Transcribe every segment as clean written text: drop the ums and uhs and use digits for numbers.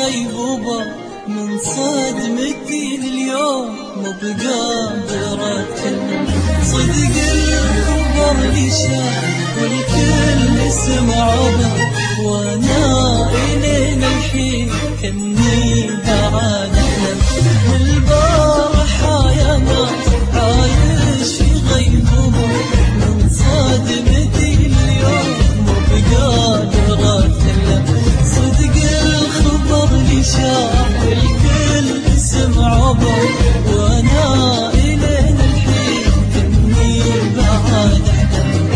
غيبوبة من صدمتي لليوم مو بقادر أتكلم. صدق الخبر اللي شاف والكل سمعه وانا إلين الحين كني بعد أحلم. البارحة يا ناس عايش في غيبوبة من صدمتي اليوم مو بقادر أتكلم. صدق الخبر اللي شاف الكل سمعه وانا إلين الحين كني بعد أحلم.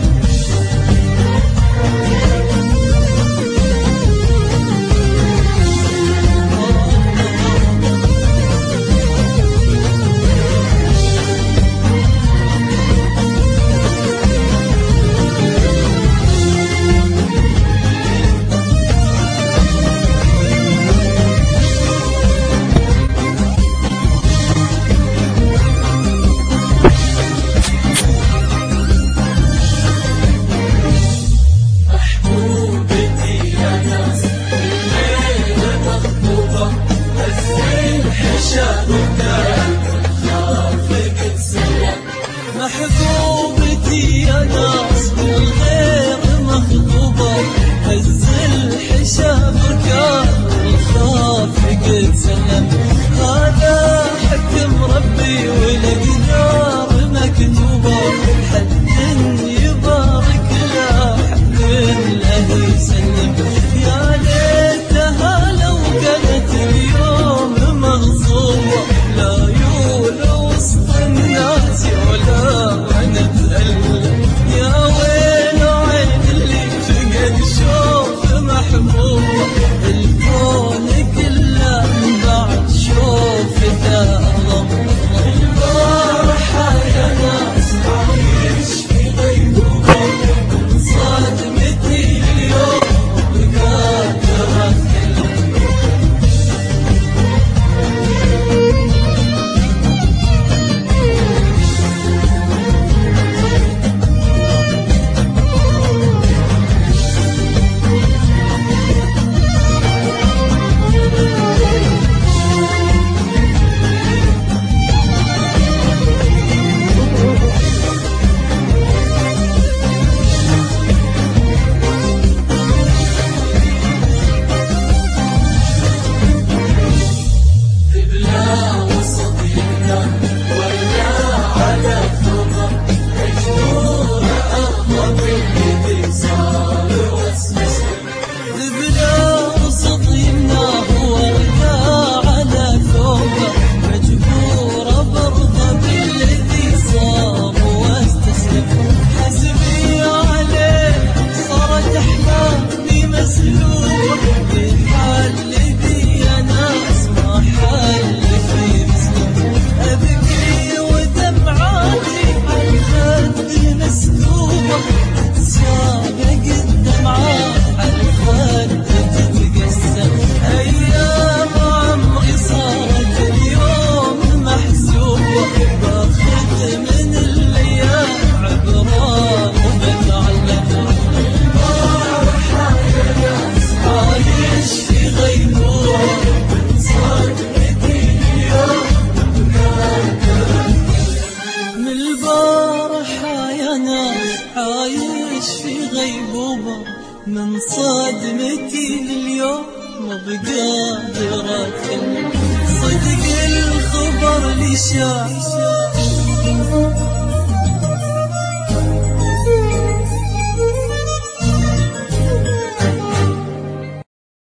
محبوبتي يا ناس بالغير مخطوبة هز الحشا بركان والخاف قد سلم. هذا حكم ربي والأقدار مكتوبة حد يبارك له حد له يسلم. يا ليتها لو كانت اليوم مغصوبة لا يولى وسط الناس ولا نتألم. يا ويل عين اللي فقد شوف محبوبة الكون كله بعد شوفته أظلم. البارحة يا ناس عايش في غيبوبة من صدمتي اليوم بقادر أتكلم. عايش في غيبوبة من صدمتي لليوم ما بقادر أتكلم. صدق الخبر اللي شاف